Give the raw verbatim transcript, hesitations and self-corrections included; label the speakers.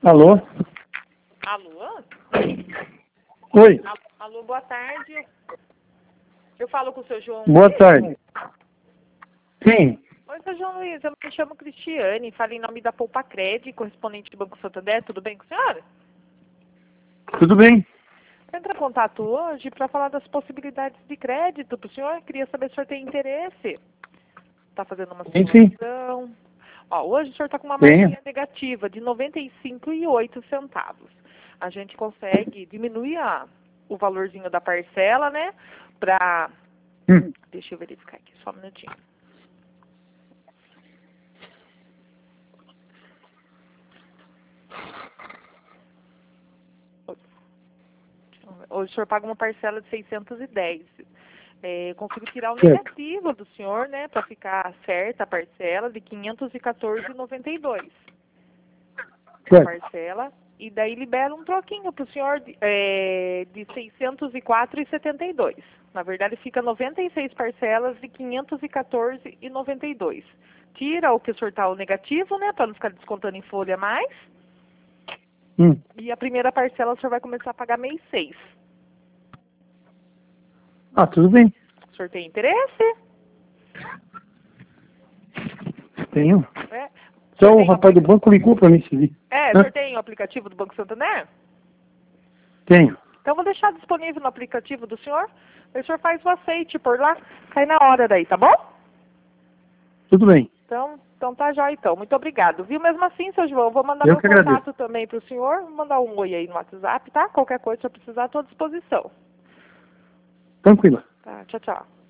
Speaker 1: Alô?
Speaker 2: Alô?
Speaker 1: Oi,
Speaker 2: Alô, alô, boa tarde. Eu falo com o seu João
Speaker 1: boa
Speaker 2: Luiz.
Speaker 1: tarde. Sim,
Speaker 2: Oi, seu João Luiz, eu me chamo Cristiane, falo em nome da Poupa Cred, correspondente do Banco Santander, tudo bem com a senhora?
Speaker 1: tudo bem?
Speaker 2: Eu entrei em contato hoje para falar das possibilidades de crédito para o senhor, queria saber se o senhor tem interesse. Está fazendo uma
Speaker 1: Sim, sim.
Speaker 2: simulação. Ó, hoje o senhor está com uma
Speaker 1: Tenho.
Speaker 2: margem negativa de noventa e cinco reais e oito centavos. A gente consegue diminuir a, o valorzinho da parcela, né? Para...
Speaker 1: Hum.
Speaker 2: Deixa eu verificar aqui, só um minutinho. Hoje o senhor paga uma parcela de seiscentos e dez. É, consigo tirar o
Speaker 1: Certo.
Speaker 2: negativo do senhor, né? Para ficar certa a parcela de quinhentos e quatorze reais e noventa e dois centavos. A
Speaker 1: Certo.
Speaker 2: parcela. E daí libera um troquinho para o senhor de, é, de seiscentos e quatro reais e setenta e dois centavos. Na verdade, fica noventa e seis parcelas de quinhentos e quatorze reais e noventa e dois centavos. Tira o que o senhor está o negativo, né? Para não ficar descontando em folha mais.
Speaker 1: Hum.
Speaker 2: E a primeira parcela o senhor vai começar a pagar mês seis.
Speaker 1: Ah, tudo bem.
Speaker 2: O senhor tem interesse?
Speaker 1: Tenho.
Speaker 2: É.
Speaker 1: Então o
Speaker 2: tem o
Speaker 1: rapaz do
Speaker 2: aplica-
Speaker 1: banco ligou para mim esse dia.
Speaker 2: É, o
Speaker 1: Hã?
Speaker 2: senhor tem o aplicativo do Banco Santander?
Speaker 1: Tenho.
Speaker 2: Então eu vou deixar disponível no aplicativo do senhor. Aí o senhor faz o aceite por lá, cai na hora daí, tá bom?
Speaker 1: Tudo bem.
Speaker 2: Então, então tá já então. Muito obrigado. Viu? Mesmo assim, seu João, eu vou mandar
Speaker 1: Eu
Speaker 2: meu
Speaker 1: que
Speaker 2: contato
Speaker 1: agradeço.
Speaker 2: também pro senhor. Vou mandar um oi aí no WhatsApp, tá? Qualquer coisa, se eu precisar, estou à disposição.
Speaker 1: Tranquila.
Speaker 2: Tá, tchau, tchau.